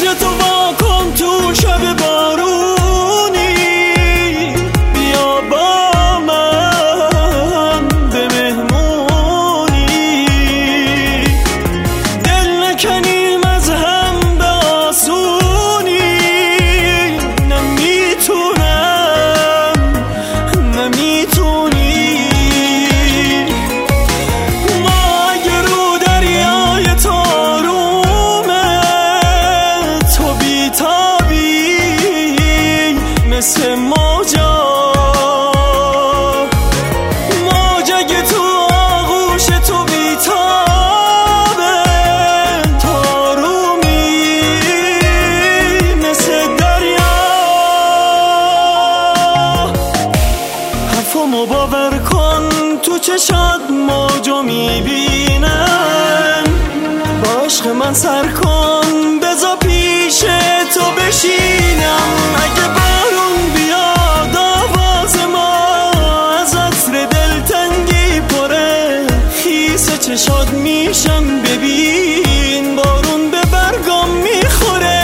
چتر تو وا کن تو شب بارونی، بیا با من به مهمونی، دل نکنیم از هم به آسونی، نمیتونم نمیتونی. ما اگه رو دریای تارومه تو بیتابی مثل موجا، موج اگه تو آغوش تو بیتابه تارومی مثل دریا. حرفمو باور کن تو چشات موجو میبینم، با عشق من سر کن بذار پیش تو بشینم. اگه بارون بیاد آواز ما از عطر دلتنگی پره، خیس چشات میشم ببین بارون به برگام میخوره.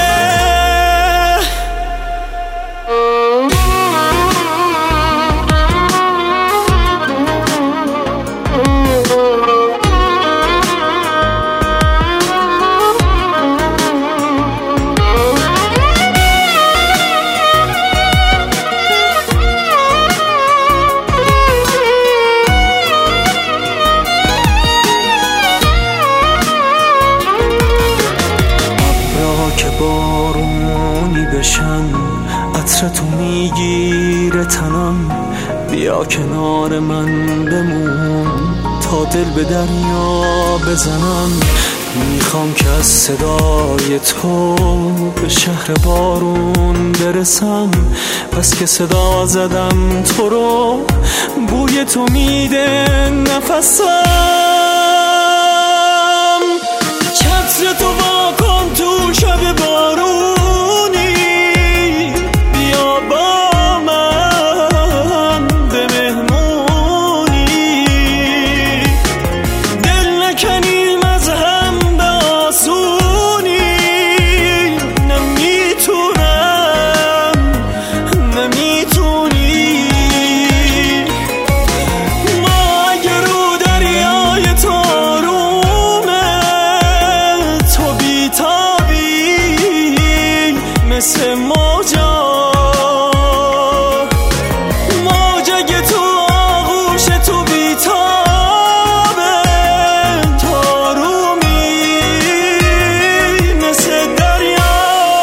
که بارونی بشن عطرتو میگیره تنم، بیا کنار من بمون تا دل به دریا بزنم. میخوام که از صدای تو به شهر بارون برسم، بس که صدا زدم تو رو بوی تو میده نفسم. چتر تو وا کن تو شب بارونی، بیا با من به مهمونی، دل نکنیم از هم به آسونی، نمیتونم نمیتونی. ما اگه رو دریای تارومه تو بیتابی مثل موجا، موج اگه تو آغوش تو بیتابه تارومی مثل دریا.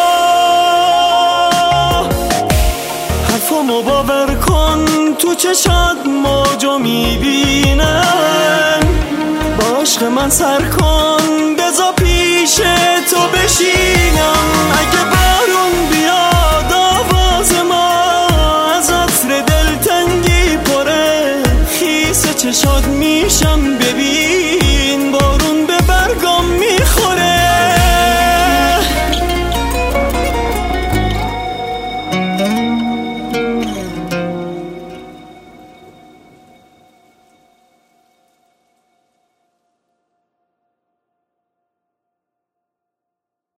حرفمو باور کن تو چشات موجو میبینم، با عشق من سر کن بذار